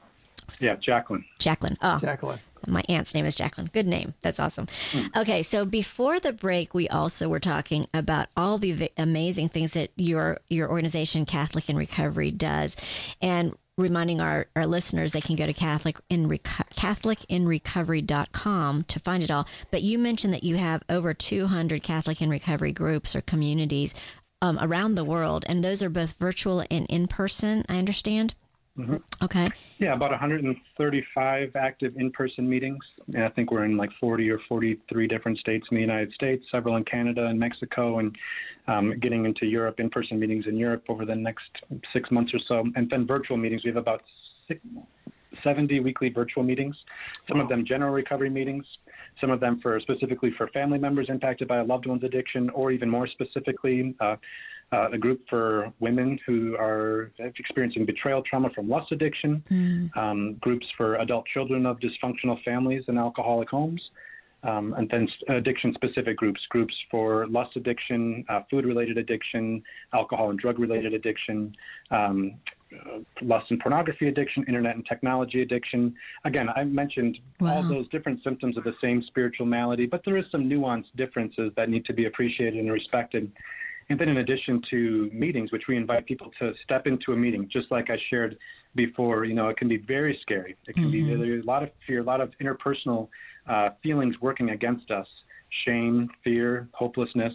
Yeah, Jacqueline. Jacqueline. Oh, Jacqueline. My aunt's name is Jacqueline. Good name. That's awesome. Mm. Okay, so before the break, we also were talking about all the v- amazing things that your your organization, Catholic in Recovery, does, and reminding our, our listeners they can go to Catholic in Reco- Catholic in Recovery dot com to find it all. But you mentioned that you have over two hundred Catholic in Recovery groups or communities um, around the world, and those are both virtual and in person, I understand. Mm-hmm. Okay. Yeah, about one hundred thirty-five active in-person meetings. And I think we're in like forty or forty-three different states in the United States, several in Canada and Mexico, and um, getting into Europe, in-person meetings in Europe over the next six months or so. And then virtual meetings. We have about six, seventy weekly virtual meetings, some of them general recovery meetings, some of them for specifically for family members impacted by a loved one's addiction, or even more specifically, uh, Uh, a group for women who are experiencing betrayal trauma from lust addiction, mm. um, groups for adult children of dysfunctional families and alcoholic homes, um, and then addiction-specific groups, groups for lust addiction, uh, food-related addiction, alcohol and drug-related addiction, um, uh, lust and pornography addiction, internet and technology addiction. Again, I mentioned wow. all those different symptoms of the same spiritual malady, but there is some nuanced differences that need to be appreciated and respected. And then in addition to meetings, which we invite people to step into a meeting, just like I shared before, you know, it can be very scary. It can mm-hmm. be there's a lot of fear, a lot of interpersonal uh, feelings working against us, shame, fear, hopelessness.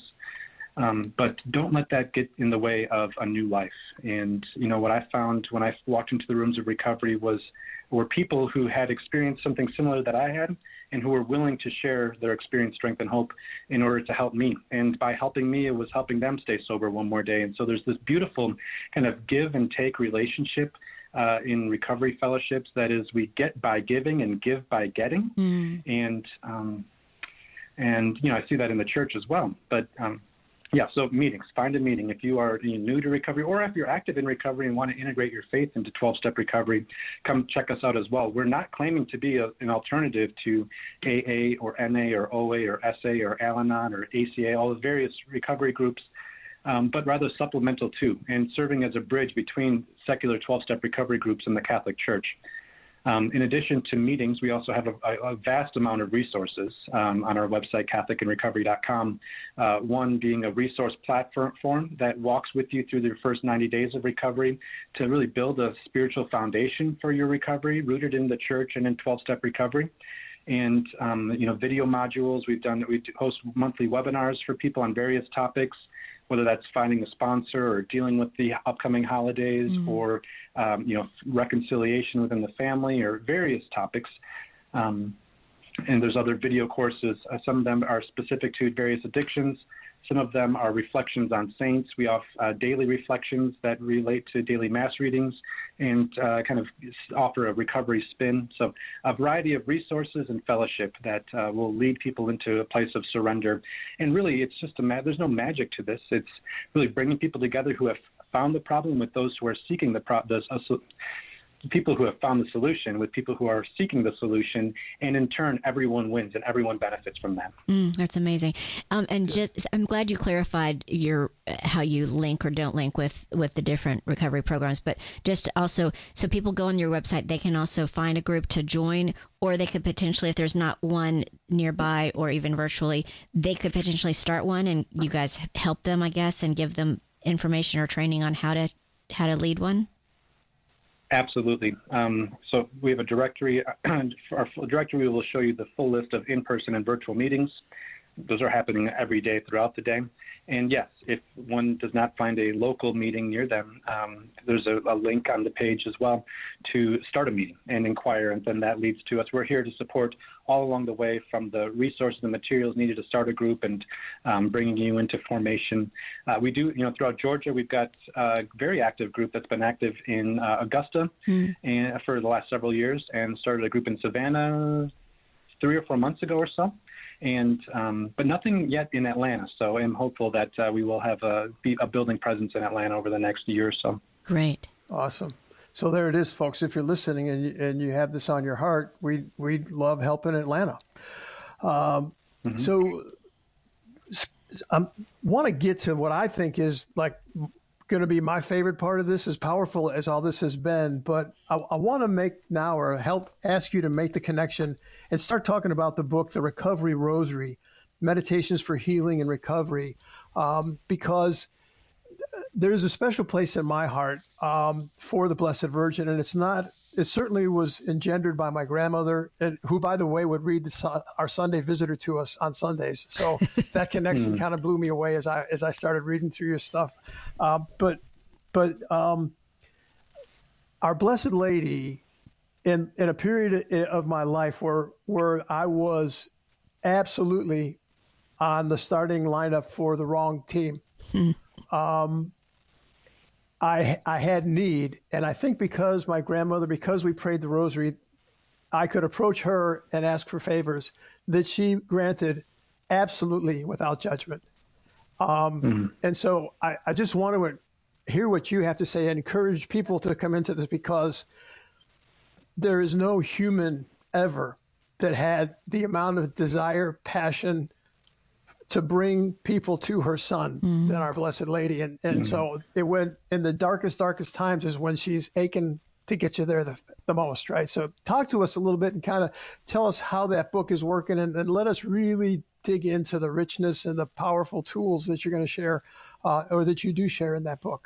Um, but don't let that get in the way of a new life. And, you know, what I found when I walked into the rooms of recovery was were people who had experienced something similar that I had and who were willing to share their experience, strength, and hope in order to help me. And by helping me, it was helping them stay sober one more day. And so there's this beautiful kind of give and take relationship uh, in recovery fellowships. That is, we get by giving and give by getting. Mm. And, um, and, you know, I see that in the church as well. But, um, yeah, so meetings, find a meeting. If you are new to recovery or if you're active in recovery and want to integrate your faith into twelve-step recovery, come check us out as well. We're not claiming to be a, an alternative to A A or N A or O A or S A or Al-Anon or A C A, all the various recovery groups, um, but rather supplemental too, and serving as a bridge between secular twelve-step recovery groups and the Catholic Church. Um, in addition to meetings, we also have a, a vast amount of resources um, on our website, Catholic in Recovery dot com, uh, one being a resource platform that walks with you through the first ninety days of recovery to really build a spiritual foundation for your recovery, rooted in the church and in twelve-step recovery. And, um, you know, video modules. We've done, we host monthly webinars for people on various topics, whether that's finding a sponsor or dealing with the upcoming holidays mm-hmm. or, um, you know, reconciliation within the family or various topics. Um, and there's other video courses. Uh, some of them are specific to various addictions. Some of them are reflections on saints. We have uh, daily reflections that relate to daily mass readings and uh, kind of offer a recovery spin. So a variety of resources and fellowship that uh, will lead people into a place of surrender. And really, it's just a ma- there's no magic to this. It's really bringing people together who have found the problem with those who are seeking the problem. Uh, so people who have found the solution with people who are seeking the solution, and in turn, everyone wins and everyone benefits from that. Mm, that's amazing. Um, and just, I'm glad you clarified your how you link or don't link with, with the different recovery programs. But just also, so people go on your website, they can also find a group to join, or they could potentially, if there's not one nearby or even virtually, they could potentially start one, and you guys help them, I guess, and give them information or training on how to how to lead one. Absolutely. Um, so we have a directory. Our directory will show you the full list of in-person and virtual meetings. those are happening every day throughout the day. And yes, if one does not find a local meeting near them, um, there's a, a link on the page as well to start a meeting and inquire, and then that leads to us. We're here to support all along the way, from the resources and materials needed to start a group and um, bringing you into formation. Uh, we do, you know, throughout Georgia, we've got a very active group that's been active in uh, Augusta mm. and for the last several years, and started a group in Savannah three or four months ago or so. And um, but nothing yet in Atlanta. So I'm hopeful that uh, we will have a, a building presence in Atlanta over the next year or so. Great. Awesome. So there it is, folks. If you're listening and you, and you have this on your heart, we we love helping Atlanta. Um, mm-hmm. So I want to get to what I think is like going to be my favorite part of this, as powerful as all this has been. But I, I want to make now, or help ask you to make the connection and start talking about the book, The Recovery Rosary, Meditations for Healing and Recovery, um, because there's a special place in my heart um, for the Blessed Virgin. And it's not, it certainly was engendered by my grandmother, and who, by the way, would read the, our Sunday Visitor to us on Sundays. So that connection kind of blew me away as I as I started reading through your stuff. Uh, but but um, our Blessed Lady, in in a period of my life where where I was absolutely on the starting lineup for the wrong team. Hmm. Um, I I had need, and I think because my grandmother, because we prayed the rosary, I could approach her and ask for favors that she granted absolutely without judgment. Um, mm-hmm. And so I, I just want to hear what you have to say and encourage people to come into this, because there is no human ever that had the amount of desire, passion, to bring people to her son mm. than our Blessed Lady. And and mm. so it went in the darkest, darkest times is when she's aching to get you there the, the most, right? So talk to us a little bit and kind of tell us how that book is working, and, and let us really dig into the richness and the powerful tools that you're going to share uh, or that you do share in that book.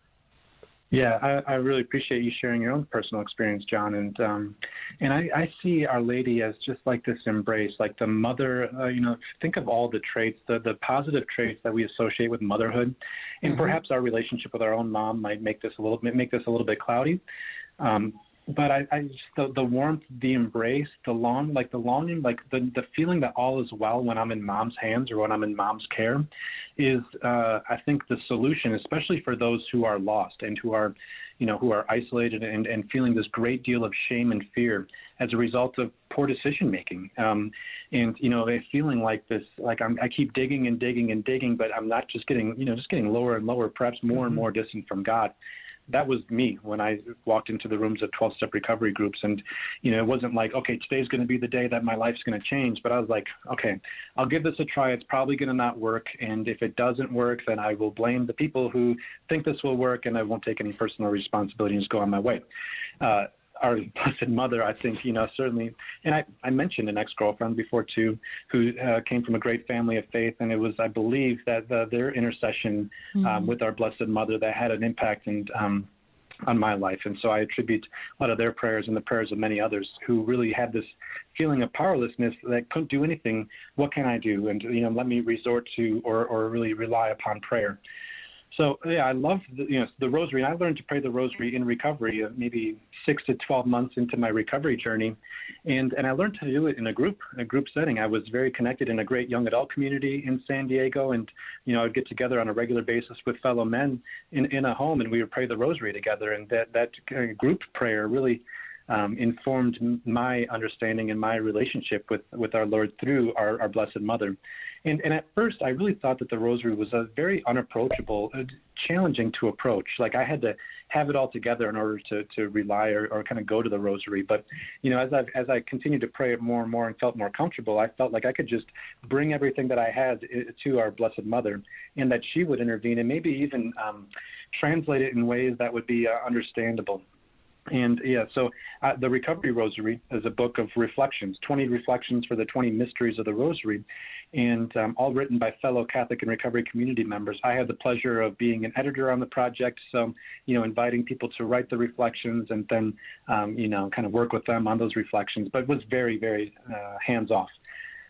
Yeah, I, I really appreciate you sharing your own personal experience, John. And um, and I, I see Our Lady as just like this embrace, like the mother, uh, you know, think of all the traits, the, the positive traits that we associate with motherhood. And mm-hmm. perhaps our relationship with our own mom might make this a little bit, make this a little bit cloudy. Um, but I, I just, the, the warmth, the embrace, the long, like the longing, like the, the feeling that all is well when I'm in mom's hands or when I'm in mom's care is, uh, I think, the solution, especially for those who are lost and who are, you know, who are isolated and, and feeling this great deal of shame and fear as a result of poor decision making. Um, and, you know, they're feeling like this, like I'm, I keep digging and digging and digging, but I'm not just getting, you know, just getting lower and lower, perhaps more mm-hmm. and more distant from God. That was me when I walked into the rooms of twelve-step recovery groups. And, you know, it wasn't like, okay, today's going to be the day that my life's going to change. But I was like, okay, I'll give this a try. It's probably going to not work. And if it doesn't work, then I will blame the people who think this will work, and I won't take any personal responsibility and just go on my way. Uh, Our Blessed Mother, I think, you know, certainly, and I, I mentioned an ex-girlfriend before, too, who uh, came from a great family of faith, and it was, I believe, that the, their intercession mm-hmm. um, with our Blessed Mother that had an impact and um, on my life. And so I attribute a lot of their prayers and the prayers of many others who really had this feeling of powerlessness that couldn't do anything. What can I do? And, you know, let me resort to or, or really rely upon prayer. So, yeah, I love the, you know, the rosary. And I learned to pray the rosary in recovery, uh, maybe six to twelve months into my recovery journey. And, and I learned to do it in a group, a group setting. I was very connected in a great young adult community in San Diego. And, you know, I'd get together on a regular basis with fellow men in, in a home, and we would pray the rosary together. And that, that uh, group prayer really um, informed my understanding and my relationship with, with our Lord through our, our Blessed Mother. And, and at first, I really thought that the rosary was a very unapproachable, uh, challenging to approach. Like I had to have it all together in order to, to rely or, or kind of go to the rosary. But, you know, as I as I continued to pray it more and more and felt more comfortable, I felt like I could just bring everything that I had to our Blessed Mother, and that she would intervene and maybe even um, translate it in ways that would be uh, understandable. And yeah, so uh, the Recovery Rosary is a book of reflections, twenty reflections for the twenty mysteries of the Rosary, and um, all written by fellow Catholic and recovery community members. I had the pleasure of being an editor on the project, so, you know, inviting people to write the reflections and then, um, you know, kind of work with them on those reflections, but it was very, very uh, hands-off.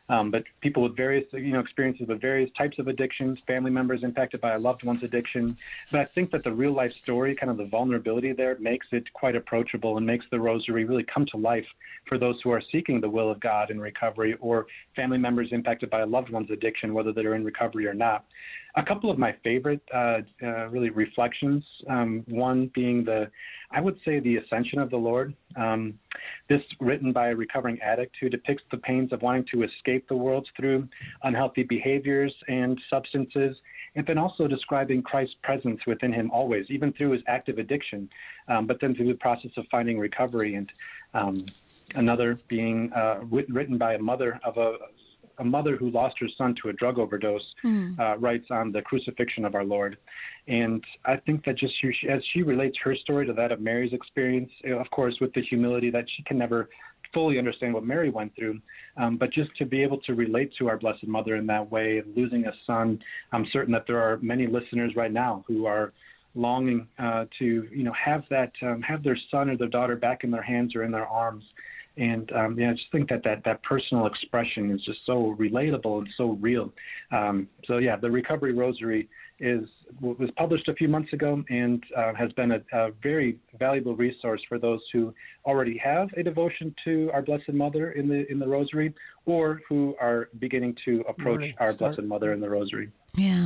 Um, but people with various, you know, experiences with various types of addictions, family members impacted by a loved one's addiction. But I think that the real life story, kind of the vulnerability there, makes it quite approachable and makes the Rosary really come to life for those who are seeking the will of God in recovery, or family members impacted by a loved one's addiction, whether they're in recovery or not. A couple of my favorite, uh, uh, really, reflections, um, one being the, I would say, the Ascension of the Lord. Um, this written by a recovering addict who depicts the pains of wanting to escape the world through unhealthy behaviors and substances, and then also describing Christ's presence within him always, even through his active addiction, um, but then through the process of finding recovery. And um, another being uh, written by a mother of a A mother who lost her son to a drug overdose, mm. uh, writes on the crucifixion of our Lord. And I think that just she, as she relates her story to that of Mary's experience, of course, with the humility that she can never fully understand what Mary went through, um, but just to be able to relate to our Blessed Mother in that way, losing a son, I'm certain that there are many listeners right now who are longing uh, to, you know, have that, um, have their son or their daughter back in their hands or in their arms. And um, yeah, I just think that, that that personal expression is just so relatable and so real. Um, so yeah, the Recovery Rosary is was published a few months ago and uh, has been a, a very valuable resource for those who already have a devotion to our Blessed Mother in the in the Rosary, or who are beginning to approach right. our Blessed Mother in the Rosary. Yeah.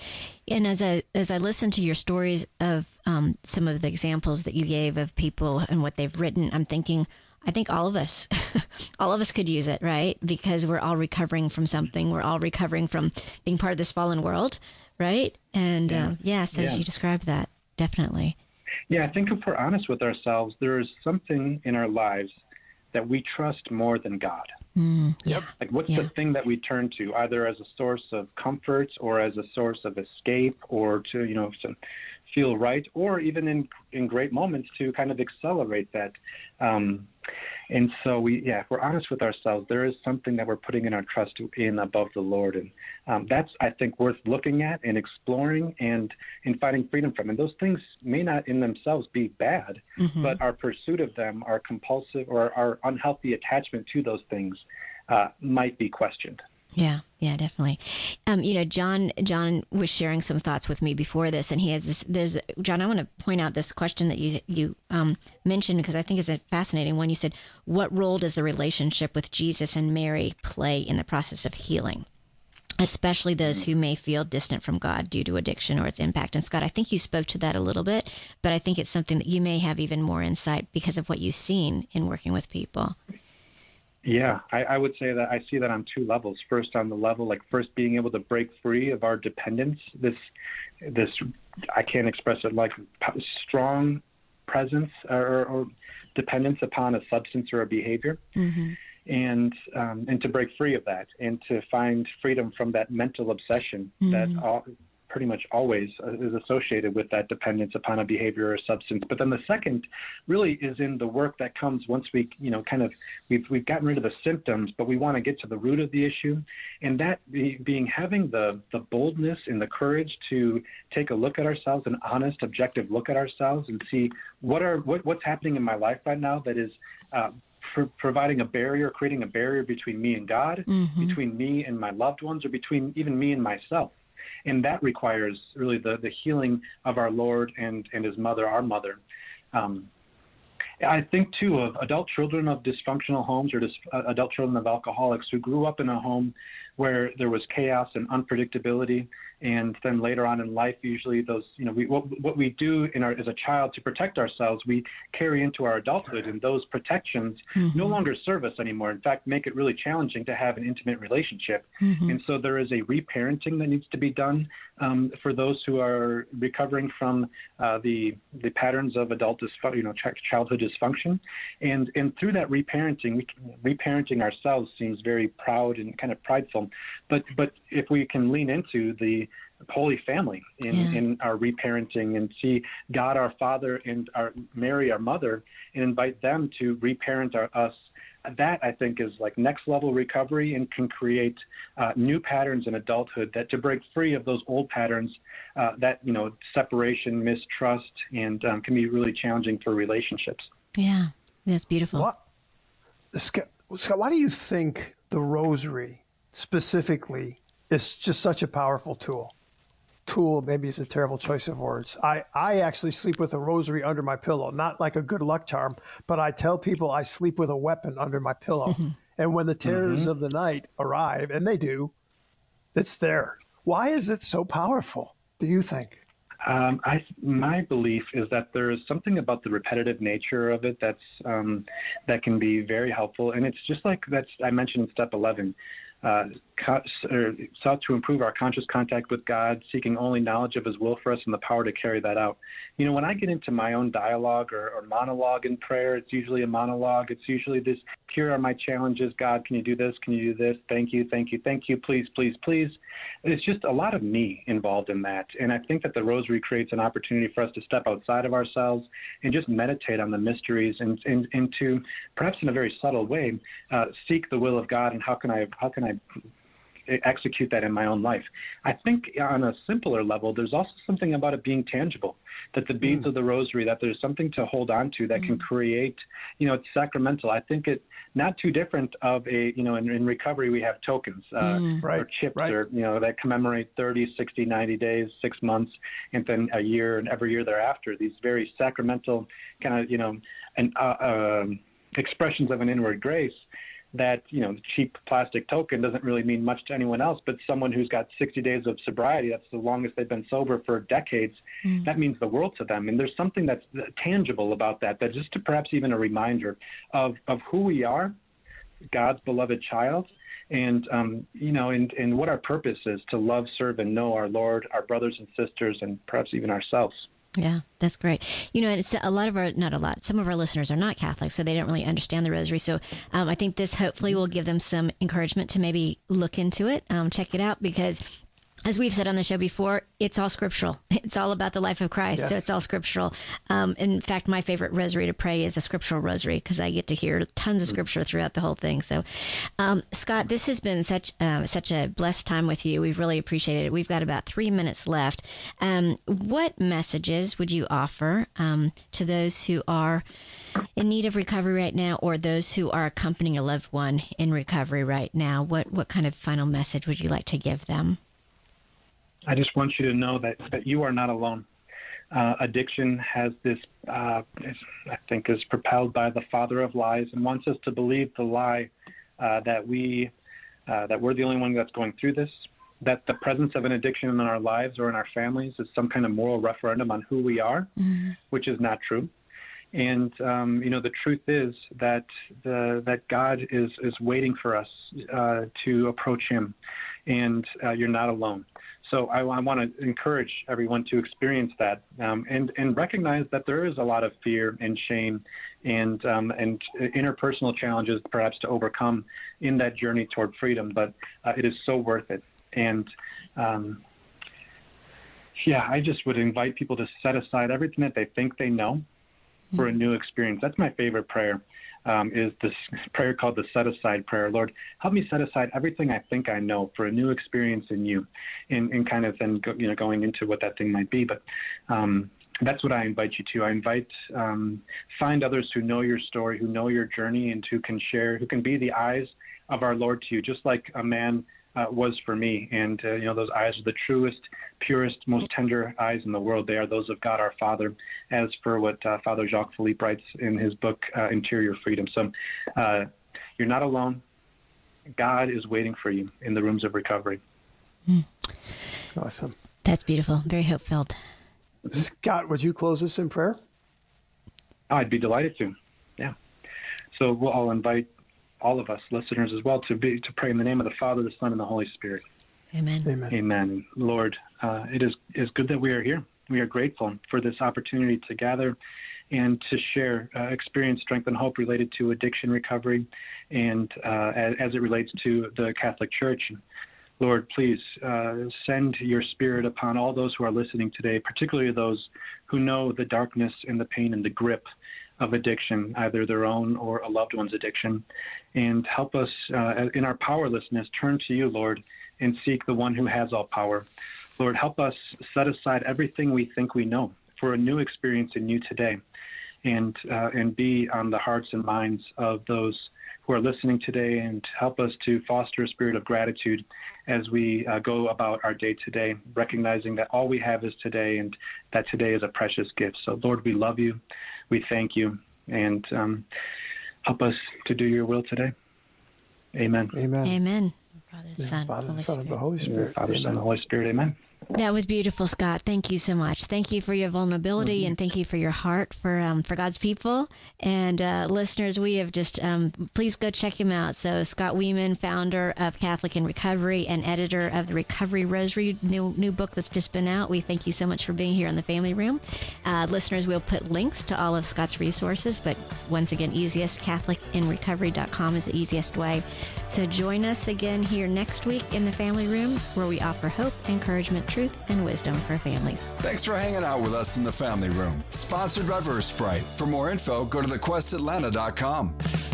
And as I as I listen to your stories of um, some of the examples that you gave of people and what they've written, I'm thinking, I think all of us, all of us could use it, right? Because we're all recovering from something. We're all recovering from being part of this fallen world, right? And yeah, um, yes, as yeah. you described that, definitely. Yeah, I think if we're honest with ourselves, there is something in our lives that we trust more than God. Mm, yep. Like, what's yeah. the thing that we turn to, either as a source of comfort or as a source of escape, or to, you know, to feel right, or even in in great moments to kind of accelerate that. Um, and so we, yeah, if we're honest with ourselves, there is something that we're putting in our trust in above the Lord. And um, that's, I think, worth looking at and exploring and, and finding freedom from. And those things may not in themselves be bad, mm-hmm. but our pursuit of them, our compulsive or our unhealthy attachment to those things uh, might be questioned. Yeah, yeah, definitely. Um, you know, John John was sharing some thoughts with me before this, and he has this. There's John. I want to point out this question that you you um, mentioned, because I think it's a fascinating one. You said, "What role does the relationship with Jesus and Mary play in the process of healing, especially those who may feel distant from God due to addiction or its impact?" And Scott, I think you spoke to that a little bit, but I think it's something that you may have even more insight because of what you've seen in working with people. Yeah, I, I would say that I see that on two levels. First, on the level, like first being able to break free of our dependence, this, this, I can't express it like strong presence or, or dependence upon a substance or a behavior. Mm-hmm. And um, and to break free of that and to find freedom from that mental obsession mm-hmm. that all, pretty much always is associated with that dependence upon a behavior or a substance. But then the second really is in the work that comes once we, you know, kind of, we've, we've gotten rid of the symptoms, but we want to get to the root of the issue. And that be, being having the, the boldness and the courage to take a look at ourselves, an honest, objective look at ourselves and see what are, what, what's happening in my life right now that is, uh, for providing a barrier, creating a barrier between me and God, mm-hmm. between me and my loved ones, or between even me and myself. And that requires really the, the healing of our Lord and, and his mother, our mother. Um, I think, too, of adult children of dysfunctional homes or dis, uh, adult children of alcoholics who grew up in a home where there was chaos and unpredictability. And then later on in life, usually those, you know, we, what, what we do in our, as a child to protect ourselves, we carry into our adulthood, and those protections mm-hmm. no longer serve us anymore. In fact, make it really challenging to have an intimate relationship. Mm-hmm. And so there is a reparenting that needs to be done um, for those who are recovering from uh, the the patterns of adult dysfunction, you know, ch- childhood dysfunction. And and through that reparenting, we can, reparenting ourselves seems very proud and kind of prideful. But but if we can lean into the Holy Family in, yeah. in our reparenting and see God our Father and our Mary our Mother and invite them to reparent our, us, that I think is like next level recovery and can create uh, new patterns in adulthood that to break free of those old patterns uh, that, you know, separation, mistrust, and um, can be really challenging for relationships. Yeah, that's beautiful. What, Scott, Scott, why do you think the Rosary specifically is just such a powerful tool. Tool maybe is a terrible choice of words. I, I actually sleep with a rosary under my pillow, not like a good luck charm, but I tell people I sleep with a weapon under my pillow. And when the terrors mm-hmm. of the night arrive, and they do, it's there. Why is it so powerful, do you think? Um, I, my belief is that there is something about the repetitive nature of it that's um, that can be very helpful. And it's just like that's I mentioned in step eleven. Uh, co- or sought to improve our conscious contact with God, seeking only knowledge of his will for us and the power to carry that out. You know, when I get into my own dialogue or, or monologue in prayer, it's usually a monologue. It's usually this, here are my challenges. God, can you do this? Can you do this? Thank you, thank you, thank you. Please, please, please. It's just a lot of me involved in that. And I think that the rosary creates an opportunity for us to step outside of ourselves and just meditate on the mysteries and, and, and to, perhaps in a very subtle way, uh, seek the will of God and how can I, how can I execute that in my own life. I think on a simpler level, there's also something about it being tangible, that the beads mm. of the rosary, that there's something to hold on to that mm. can create, you know, it's sacramental. I think it not too different of a, you know, in, in recovery, we have tokens uh, mm. right. or chips right. or, you know, that commemorate thirty, sixty, ninety days, six months, and then a year and every year thereafter, these very sacramental kind of, you know, and uh, uh, expressions of an inward grace that, you know, the cheap plastic token doesn't really mean much to anyone else, but someone who's got sixty days of sobriety, that's the longest they've been sober for decades, mm. that means the world to them. And there's something that's tangible about that, that just to perhaps even a reminder of, of who we are, God's beloved child, and, um, you know, and, and what our purpose is to love, serve, and know our Lord, our brothers and sisters, and perhaps even ourselves. Yeah, that's great. You know, it's a lot of our, not a lot, some of our listeners are not Catholic, so they don't really understand the rosary. So um, I think this hopefully will give them some encouragement to maybe look into it, um, check it out, because as we've said on the show before, it's all scriptural. It's all about the life of Christ. Yes. So it's all scriptural. Um, in fact, my favorite rosary to pray is a scriptural rosary because I get to hear tons of scripture throughout the whole thing. So, um, Scott, this has been such uh, such a blessed time with you. We've really appreciated it. We've got about three minutes left. Um, what messages would you offer um, to those who are in need of recovery right now, or those who are accompanying a loved one in recovery right now? What what kind of final message would you like to give them? I just want you to know that, that you are not alone. Uh, addiction has this, uh, is, I think, is propelled by the father of lies and wants us to believe the lie uh, that we, uh, that we're the only one that's going through this, that the presence of an addiction in our lives or in our families is some kind of moral referendum on who we are, mm-hmm. which is not true. And, um, you know, the truth is that the, that God is, is waiting for us uh, to approach him, and uh, you're not alone. So I, I want to encourage everyone to experience that um, and, and recognize that there is a lot of fear and shame and um, and interpersonal challenges perhaps to overcome in that journey toward freedom, but uh, it is so worth it. And um, yeah, I just would invite people to set aside everything that they think they know for a new experience. That's my favorite prayer. Um, is this prayer called the set-aside prayer. Lord, help me set aside everything I think I know for a new experience in you, and, and kind of then go, you know, going into what that thing might be. But um, that's what I invite you to. I invite, um, find others who know your story, who know your journey, and who can share, who can be the eyes of our Lord to you, just like a man uh, was for me. And, uh, you know, those eyes are the truest, purest, most tender eyes in the world. They are those of God our Father, as for what uh, Father Jacques Philippe writes in his book, uh, Interior Freedom. So uh, you're not alone. God is waiting for you in the rooms of recovery. Mm. Awesome. That's beautiful. Very hope-filled. Scott, would you close us in prayer? Oh, I'd be delighted to. Yeah. So we'll, I'll invite all of us listeners as well to be to pray in the name of the Father, the Son, and the Holy Spirit. Amen. Amen. Amen. Lord, uh, it is, is good that we are here. We are grateful for this opportunity to gather and to share uh, experience, strength, and hope related to addiction recovery and uh, as, as it relates to the Catholic Church. Lord, please uh, send your Spirit upon all those who are listening today, particularly those who know the darkness and the pain and the grip of addiction, either their own or a loved one's addiction, and help us uh, in our powerlessness turn to you, Lord, and seek the one who has all power. Lord, help us set aside everything we think we know for a new experience in you today, and uh, and be on the hearts and minds of those who are listening today, and help us to foster a spirit of gratitude as we uh, go about our day today, recognizing that all we have is today and that today is a precious gift. So, Lord, we love you. We thank you, and um, help us to do your will today. Amen. Amen. Amen. Father, Son, Father, Holy Son, Spirit. of the Holy Spirit. Father, Amen. Son, and Holy Spirit. Amen. That was beautiful, Scott. Thank you so much. Thank you for your vulnerability, mm-hmm. and thank you for your heart for um, for God's people. And uh, listeners, we have just, um, please go check him out. So Scott Weeman, founder of Catholic in Recovery and editor of the Recovery Rosary, new new book that's just been out. We thank you so much for being here in the Family Room. Uh, listeners, we'll put links to all of Scott's resources, but once again, easiest, catholic in recovery dot com is the easiest way. So join us again here next week in the Family Room, where we offer hope, encouragement, truth, and wisdom for families. Thanks for hanging out with us in the Family Room. Sponsored by Verse Sprite. For more info, go to the quest atlanta dot com.